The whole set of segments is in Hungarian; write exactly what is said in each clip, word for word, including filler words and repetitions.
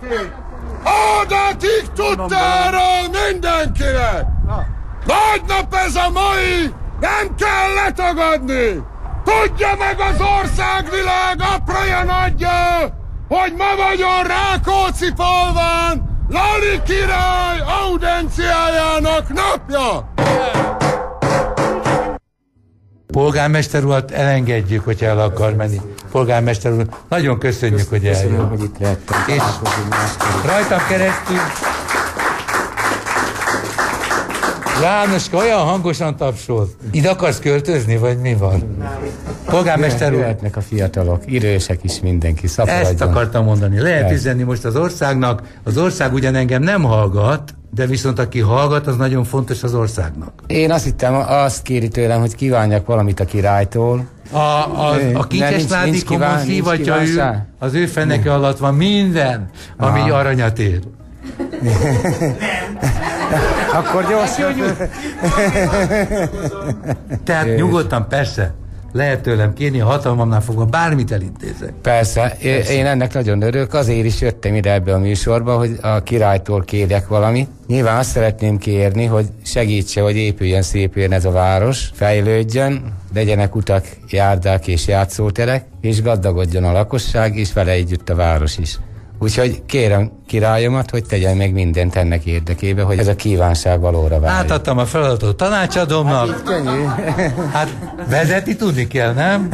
Adatik tudtára mindenkinek! Nagy nap ez a mai, nem kell letagadni! Tudja meg az országvilág apraja nagyja, hogy ma vagyon Rákóczi-falván Lali király audenciájának napja! Polgármester urat elengedjük, hogyha el akar menni. Polgármester úr, nagyon köszönjük, hogy eljön. Köszönöm, hogy itt lehettem. És rajtam keresztül Jánoska olyan hangosan tapsol. Ide akarsz költözni, vagy mi van? Polgármester úr. Jöhetnek a fiatalok, idősek is, mindenki. Szaporodjon. Ezt akartam mondani. Lehet üzenni most az országnak. Az ország ugyan engem nem hallgat, de viszont aki hallgat, az nagyon fontos az országnak. Én azt hittem, azt kéri tőlem, hogy kívánjak valamit a királytól. A, a, a Kincses-Ládikomon szívatja ő, az ő feneke alatt van minden, ami Aha. aranyat ér. Akkor gyorsan. Tehát Jé. nyugodtan, persze. Lehet tőlem kérni, a hatalmamnál fogva bármit elintézek. Persze, Persze, én ennek nagyon örülök, azért is jöttem ide ebbe a műsorba, hogy a királytól kérjek valamit. Nyilván azt szeretném kérni, hogy segítse, hogy épüljön szépen ez a város, fejlődjön, legyenek utak, járdák és játszóterek, és gazdagodjon a lakosság, és vele együtt a város is. Úgyhogy kérem királyomat, hogy tegyen meg mindent ennek érdekében, hogy ez a kívánság valóra váljon. Átadtam a feladatot tanácsadómnak. Hát könnyű. Hát vezetni tudni kell, nem?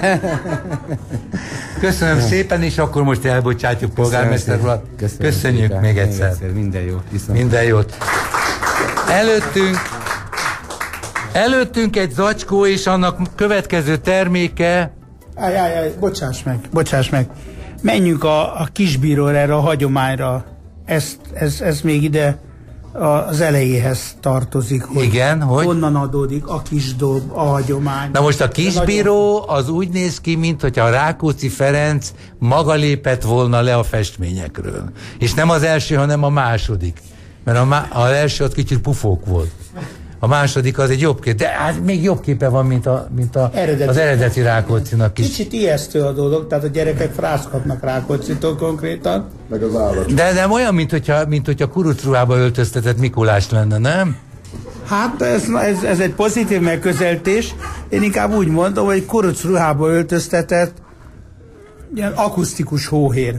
Köszönöm szépen, és akkor most elbocsátjuk polgármester urat. Köszönöm Köszönjük szépen. még egyszer. egyszer. Minden jót. Viszont. Minden jót. Előttünk, előttünk egy zacskó, és annak következő terméke. Áj, áj, áj, bocsáss meg, bocsáss meg. Menjünk a, a kisbíróra, erre a hagyományra. Ez, ez, ez még ide az elejéhez tartozik. Hogy Igen, hogy? Honnan adódik a kisdob, a hagyomány. Na most a kisbíró az úgy néz ki, mint hogyha a Rákóczi Ferenc maga lépett volna le a festményekről. És nem az első, hanem a második. Mert a má- az első ott kicsit pufók volt. A második az egy jobb kép, de hát még jobb képe van, mint, a, mint a, eredeti. Az eredeti Rákóczinak is. Kicsit ijesztő a dolog, tehát a gyerekek frászkapnak Rákóczitól konkrétan. Meg az állat. De nem olyan, mint hogyha, mint hogyha kurucruhába öltöztetett Mikulás lenne, nem? Hát ez, ez, ez egy pozitív megközelítés. Én inkább úgy mondom, hogy kurucruhába öltöztetett ilyen akusztikus hóhér.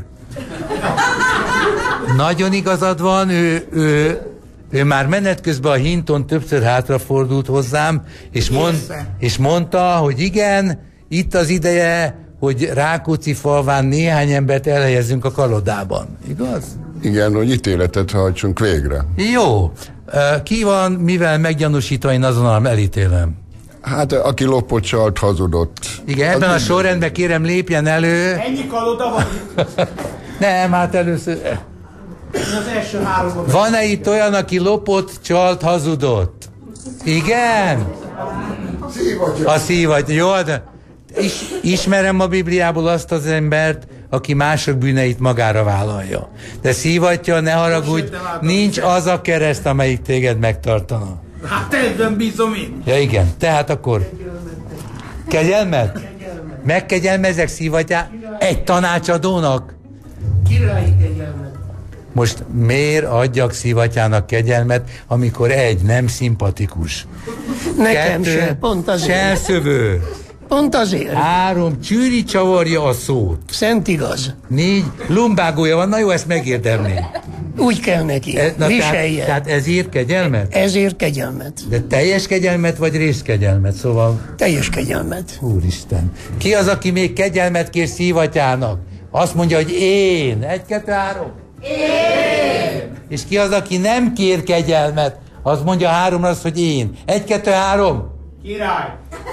Nagyon igazad van, ő... ő Ő már menet közben a hinton többször hátrafordult hozzám, és, mond, és mondta, hogy igen, itt az ideje, hogy Rákóczi-falván néhány embert elhelyezzünk a kalodában. Igaz? Igen, hogy ítéletet hajtsunk végre. Jó. Ki van, mivel meggyanúsítva, én azonnal elítélem. Hát, aki lopott, csalt, hazudott. Igen, ebben a sorrendben kérem lépjen elő. Ennyi kaloda van itt? Nem, hát először... Az első háromban. Van-e itt olyan, aki lopott, csalt, hazudott? Igen? Szívatja. A szívatja. Jó, de is, ismerem a Bibliából azt az embert, aki mások bűneit magára vállalja. De szívatja, ne haragudj, nincs az a kereszt, amelyik téged megtartana. Hát ebben bízom én. Ja igen, tehát akkor kegyelmet? Megkegyelmezek szívatját egy tanácsadónak? Királyi kegyelmet. Most miért adjak szívatyának kegyelmet, amikor egy nem szimpatikus? Nekem se, pont azért. Cselszövő. Pont azért. Három, csűri csavarja a szót. Szent igaz. Négy, lumbágója van, na jó, ezt megérdemli. Úgy kell neki, E, na, viselje. Tehát, tehát ezért kegyelmet? Ezért kegyelmet. De teljes kegyelmet, vagy részkegyelmet, szóval... Teljes kegyelmet. Úristen. Ki az, aki még kegyelmet kér szívatyának? Azt mondja, hogy én. Egy, kettő, három. Én. És ki az, aki nem kér kegyelmet? Azt mondja háromra az, hogy én. Egy, kettő, három. Király.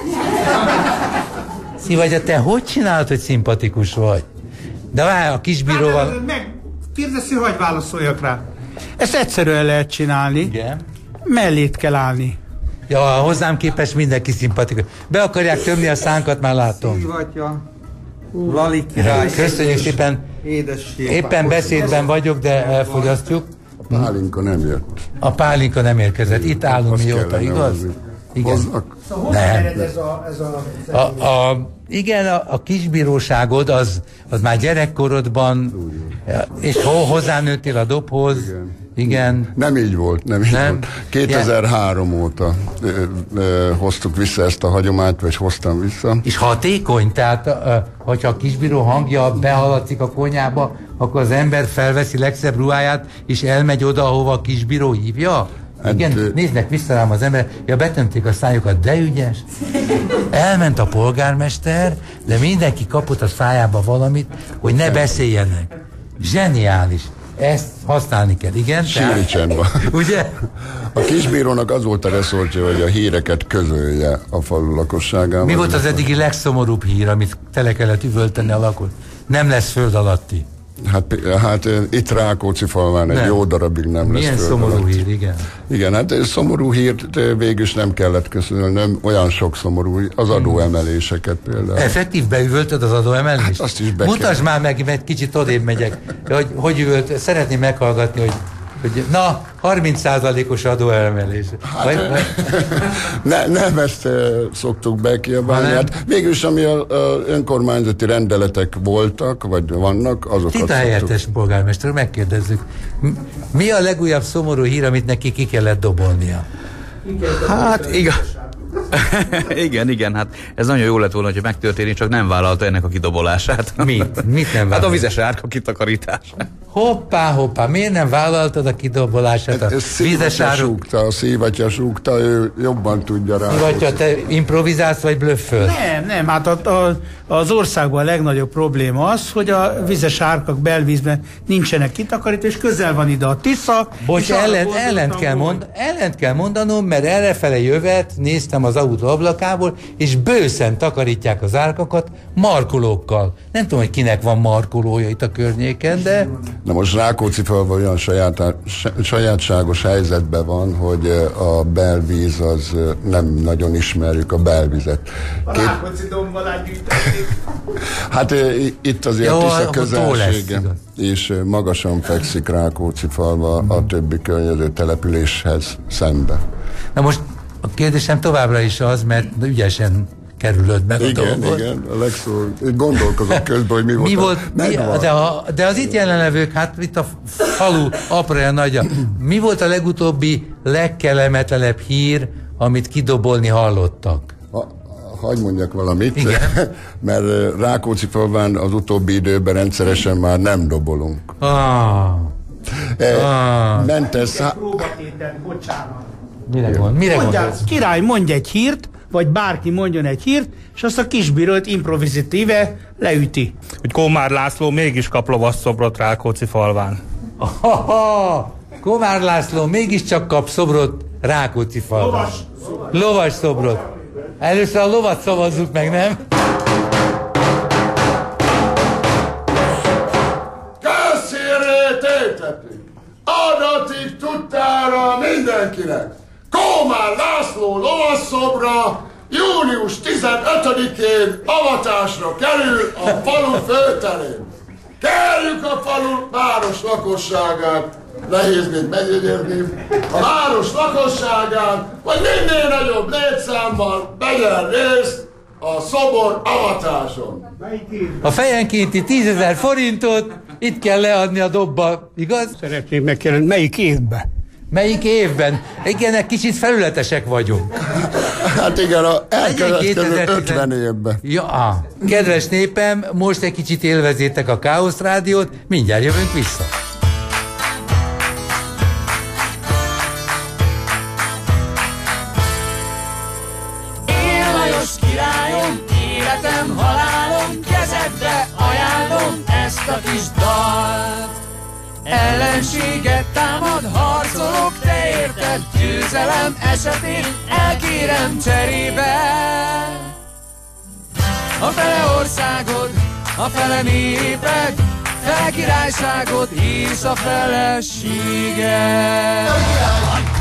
Szívagya, te hogy csinálod, hogy szimpatikus vagy? De várj, a kisbíróval... Hát, meg kérdezi, hogy válaszoljak rá. Ezt egyszerűen lehet csinálni. Igen. Mellét kell állni. Ja, hozzám képest mindenki szimpatikus. Be akarják tömni a szánkat, már látom. Szívatja, Lali király. Köszönjük szépen. Édesség. Éppen beszédben vagyok, de elfogyasztjuk. A pálinka nem jött. A pálinka nem érkezett. Itt állunk mióta, igaz? Igen. hoznak? Szóval hogy Nem. ered ez a... Ez a, A, a, igen, a, a kisbíróságod az, az már gyerekkorodban, és ho, hozzánőttél a dobhoz. Igen. Igen. Nem így volt, nem így Nem? volt. kétezer-három óta ö, ö, hoztuk vissza ezt a hagyományt, vagy hoztam vissza. És hatékony, tehát uh, hogyha a kisbíró hangja behaladszik a konyába, akkor az ember felveszi legszebb ruháját, és elmegy oda, ahova a kisbíró hívja? Hát, Igen, ö... néznek vissza rám az ember, ja, betömték a szájukat, de ügyes. Elment a polgármester, de mindenki kapott a szájába valamit, hogy ne beszéljenek. Zseniális. Ezt használni kell, igen? Síri csend van. Ugye? A kisbírónak az volt a reszortja, hogy a híreket közölje a falu lakosságával. Mi volt az eddigi legszomorúbb hír, amit tele kellett üvölteni a lakot? Nem lesz föld alatti. Hát, hát itt Rákóczi-falván egy Nem. jó darabig nem lesz Milyen föld szomorú alatt. hír, igen. Igen, hát szomorú hírt végül is nem kellett köszönölnöm, olyan sok szomorú, az adóemeléseket például. Effektív beüvöltöd az adóemelést? Hát azt is be Mutasd kell. már meg, mert kicsit odébb megyek, hogy hogy üvölt, szeretném meghallgatni, hogy, hogy na, harminc százalékos adóemelés. Hát, Vagy, vagy, ne, nem ezt e, szoktuk bekiabálni. Hanem? Hát végülis, ami a, a önkormányzati rendeletek voltak, vagy vannak, azokat Tita szoktuk. helyettes polgármester, megkérdezzük. M- Mi a legújabb szomorú hír, amit neki ki kellett dobolnia? Hát igen. igen, igen, hát ez nagyon jó lett volna, hogy megtörténik, csak nem vállalta ennek a kidobolását. Mit? Mit nem Hát a vállalt? vizes árka kitakarítását. Hoppá, hoppá, miért nem vállaltad a kidobolását a Ez vízes szívatja áru? súgta, a szívatja súgta, ő jobban tudja rá. Vagy te improvizálsz, vagy blöfföl? Nem, nem, hát a, a, az országban a legnagyobb probléma az, hogy a vizes árkak belvízben nincsenek kitakarítva, és közel van ide a Tisza. Bocs, és arra ellent, gondoltam, ellent, kell hogy- mond, ellent kell mondanom, mert errefele jövet, néztem az autó ablakából, és bőszen takarítják az árkakat markolókkal. Nem tudom, hogy kinek van markolója itt a környéken, de Na most Rákóczi-falva olyan saját, sajátságos helyzetben van, hogy a belvíz az nem nagyon ismerjük a belvizet. Két, Rákóczi domban gyűjtötték. hát i- itt azért Jó, Tisza akkor tó lesz, közelsége, igaz. és magasan fekszik Rákóczi-falva a többi környező településhez szembe. na most a kérdésem továbbra is az, mert ügyesen kerülöd meg a Igen, dolgot. igen, a legszó, gondolkozok közben, hogy mi volt. Mi a- volt, mi, megvan. de, a, de az itt jelenlevők, hát itt a falu aprója nagyja, mi volt a legutóbbi legkellemetlenebb hír, amit kidobolni hallottak? Ha, hagy mondjak valamit, Igen. mert Rákóczi-falván az utóbbi időben rendszeresen már nem dobolunk. Ah, Ah. Ment ez szá- Próbatétel, bocsánat. mire gond? Mire Mondjál, gondolsz? király, mondj egy hírt, vagy bárki mondjon egy hírt, és azt a kisbírót improvizatíve leüti. Hogy Komár László mégis kap lovasszobrot Rákóczi falván. Ha-ha! Komár László mégiscsak kap szobrot Rákóczi falván. Lovas. Lovas szobrot. Először a lovat szavazzuk meg, nem? Köszönjére tétetik! Adatik tudtára mindenkinek! Kómár László lovasszobra június tizenötödikén avatásra kerül a falu főterén. Kérjük a falu város lakosságát, nehéz még megjegyezni, a város lakosságát, hogy minél nagyobb létszámmal vegyen részt a szobor avatáson. A fejenkénti tízezer forintot itt kell leadni a dobba, igaz? Szeretném megkérdezni, melyik évben? Melyik évben? Igen, egy kicsit felületesek vagyunk. Hát igen, a Legyen elkövetkező kétezer-tizen ötven évben. Ja, á. Kedves népem, most egy kicsit élvezétek a Káosz Rádiót, mindjárt jövünk vissza. Én Lajos királyom, életem, halálom, kezedbe ajánlom ezt a kis dalt. Ellenséget támad, harcolok, te érted, győzelem esetén elkérem cserébe. A fele országod, a fele néped, fele királyságod és a feleséged.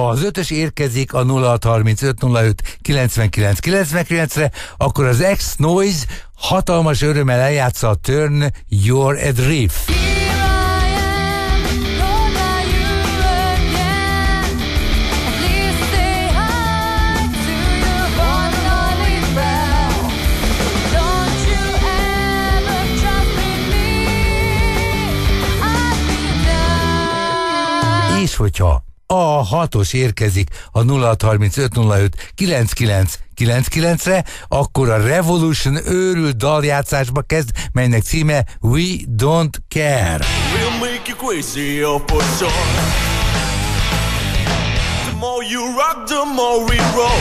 Ha az ötös érkezik a nulla hat harmincöt nulla öt kilencvenkilenc kilencvenkilencre, akkor az X-Noise hatalmas örömmel eljátsza a Turn Your Adrift. És hogyha a hatos érkezik a nulla hat harmincöt nulla öt kilencvenkilenc kilencvenkilencre, akkor a Revolution őrült daljátszásba kezd, melynek címe We Don't Care. We'll make you crazy for sure. The more you rock, the more we roll.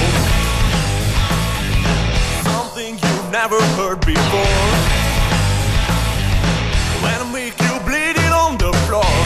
Something you've never heard before. When I make you bleed it on the floor.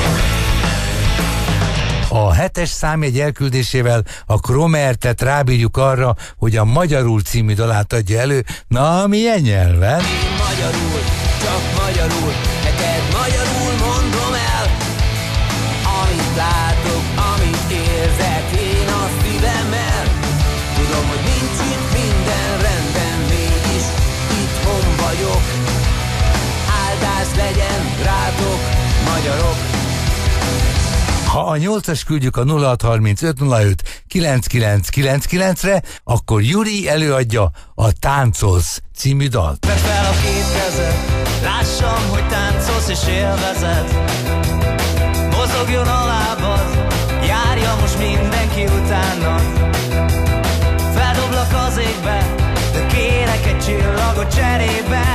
A hetes számjegy elküldésével a Kromertet rábírjuk arra, hogy a Magyarul című dalát adja elő. Na, milyen nyelven? Magyarul, csak magyarul, neked magyarul mondom el. Amit látok, amit érzek, én a szívemmel. Tudom, hogy nincs itt minden rendben, mégis itthon vagyok. Áldás legyen rátok, magyarok. Ha a nyolcas küldjük a nulla hat harmincöt nulla öt kilencvenkilenc kilencvenkilencre, akkor Yuri előadja a Táncolsz című dalt. Vedd fel a két kezed, lássam, hogy táncolsz és élvezed. Mozogjon a lábad, járja most mindenki utánad. Feldoblak az égbe, de kérek egy csillagot cserébe.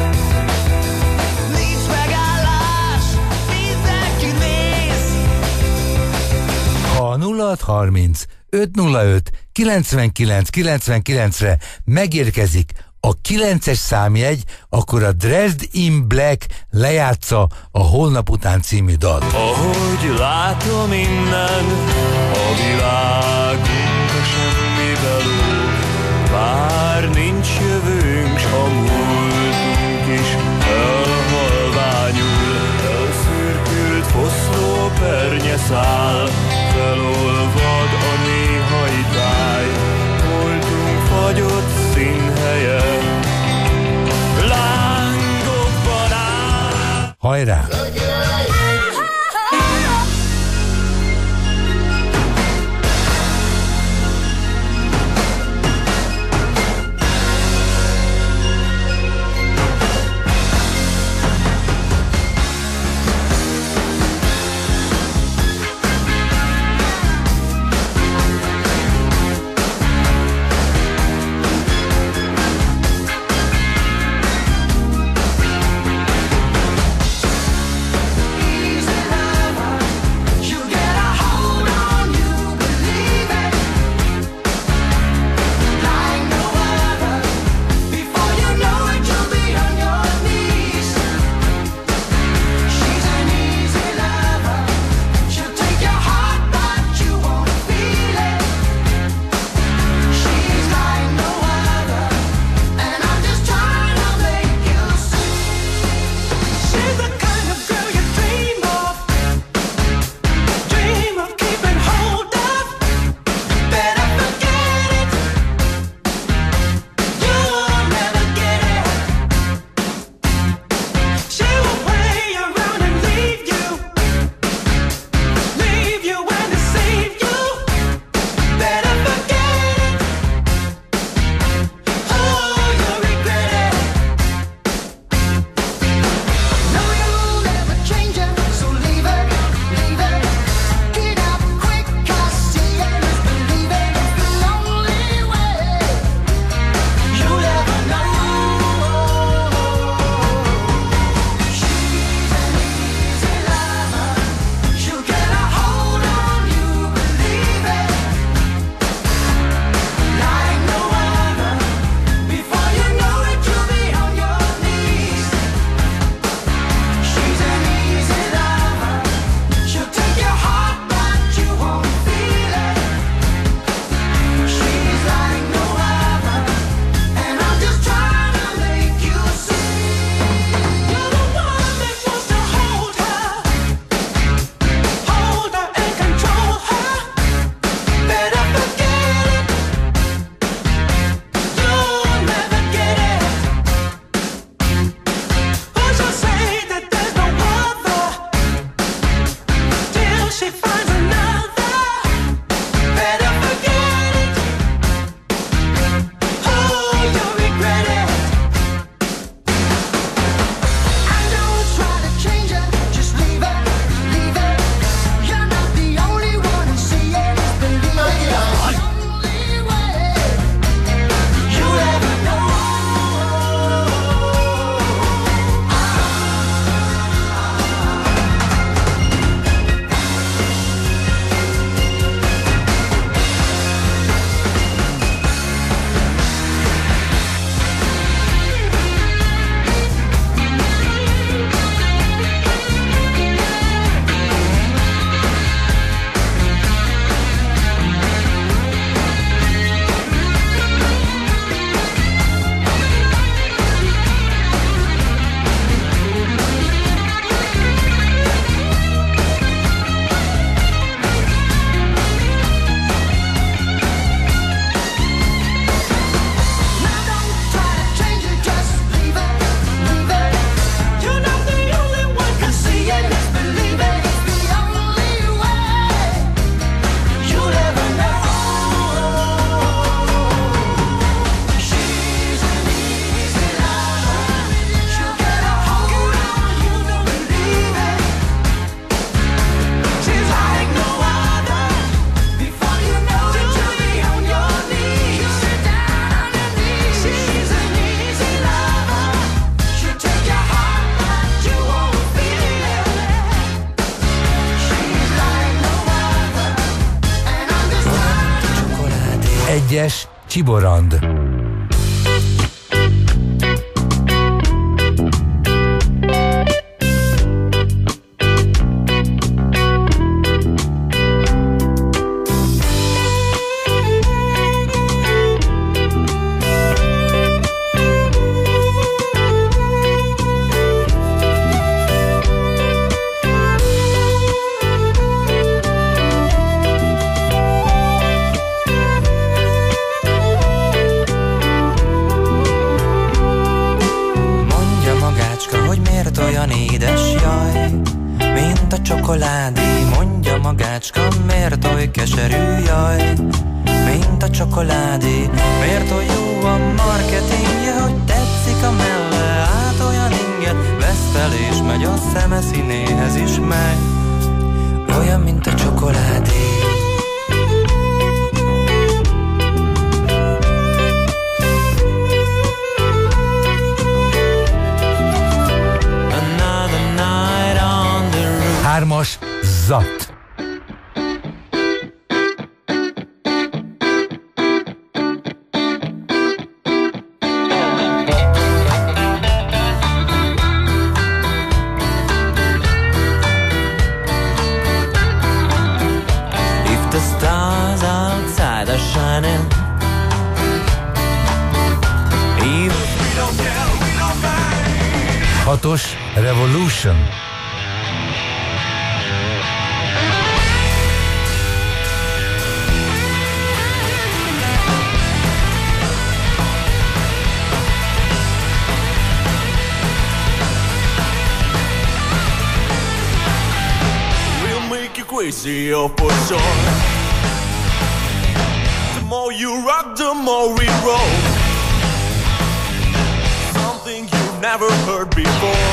Ha a nulla hat harminc öt nulla öt kilencvenkilenc kilencvenkilencre megérkezik a kilences számjegy, akkor a Dressed in Black lejátsza a Holnap után című dalt. Ahogy látom innen, a világunk a semmibe lóg. Már nincs jövőnk, s a múltunk is elhalványul. Elszürkült foszló pernyeszál, felolvad a néhai táj. Voltunk fagyott színhelye, lángokban áll. Hajrá! Egyes, Csiborand. Olyan édes, jaj, mint a csokoládé. Mondja magácska, miért oly keserű, jaj, mint a csokoládé. Miért oly jó a marketingje, hogy tetszik a melle, át olyan inget vesz fel és megy a szeme színéhez is megy. Olyan, mint a csokoládé. Hármas, Zat. If the stars outside are shining, if we don't care, we don't mind. Hatos, Revolution. Crazy, oh, for sure. The more you rock, the more we roll. Something you've never heard before.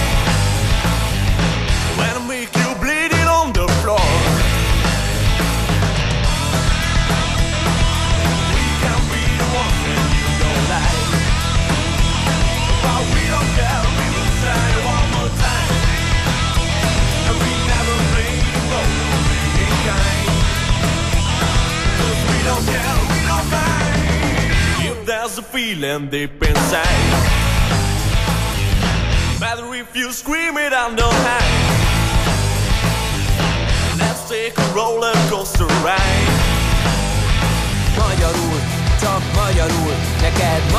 When I make you bleeding on the floor. We can be the one when you don't like. But we don't care, we will say one more time. And we never play. We don't care, we don't mind. If there's a feeling deep inside, matter if you scream it out no high. Let's take a roller coaster ride. Magyarul, csak magyarul, neked ma-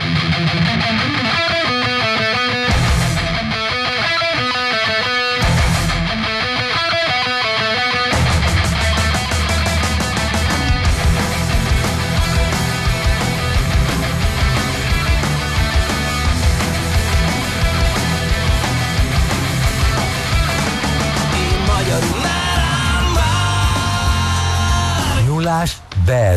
Nyulás, Bad.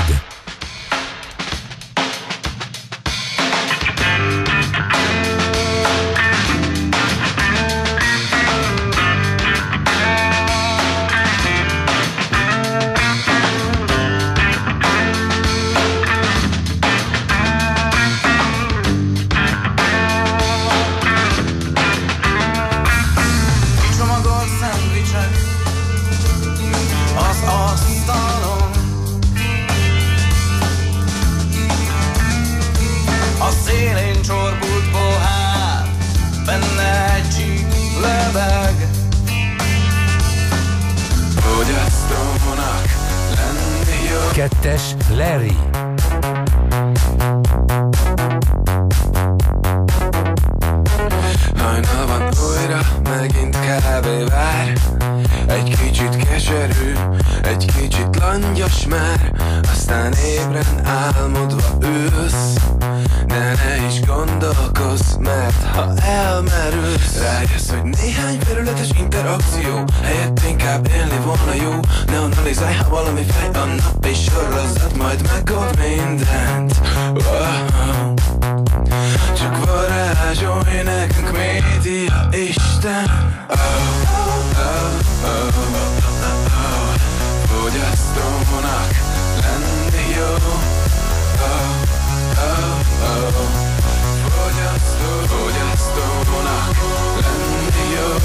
Csomagolt szendvicsek az asztalon, a szélén csorbult pohár, benne egy csík lebeg. Fogyasztónak lenni jó. Kettes, Larry. Hajnal van újra, megint kávé vár. Egy kicsit keserű, egy kicsit langyos már. Aztán ébren álmodva ülsz, de ne is gondolkozz, mert ha elmerülsz, rájössz, hogy néhány felületes interakció helyett inkább élni volna jó. Ne analizálj, ha valami fej a nap és sorozat majd megold mindent. Wow. Csak varázsolj nekünk média Isten. Oh, oh, oh, oh, oh. Fogyasztónak lenni jó. Oh, oh, oh. Fogyasztó, fogyasztónak lenni jó.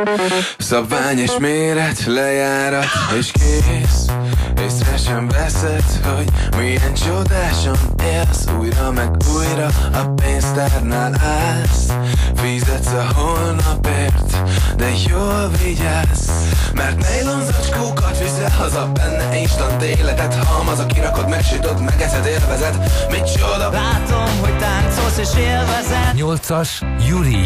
Szabványos méret, lejárat és kész. Észre sem veszed, hogy milyen csodásan élsz. Újra meg újra a pénztárnál állsz. Fizetsz a holnapért, de jól vigyázz. Mert nylon zacskókat viszel haza, benne instant életet halmaz, a kirakod, megsütöd, megeszed, élvezed. Micsoda. Látom, hogy táncolsz és élvezed. Nyolcas, Yuri.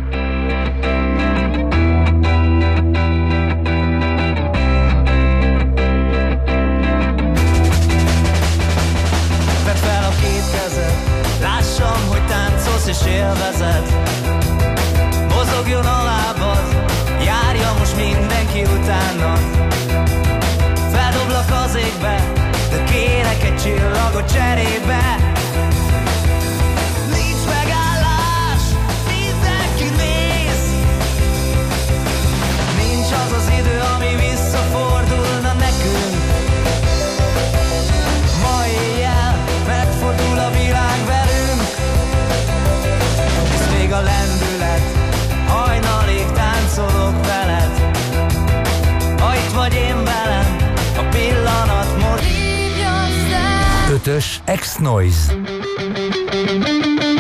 Vedd fel a két kezed, lássam, hogy táncolsz és élvezed. Mozogjon a lábad, járja most mindenki utánad. Feldoblak az égbe, de kérek egy csillagot cserébe. Nincs megállás, mindenki néz. Nincs az az idő, ami visszafordulna nekünk. Ma éjjel megfordul a világ velünk. Ez még a lendület, hajnalig táncolok veled. Ha itt vagy én velem, a pillanat most. Ötös, X-Noise.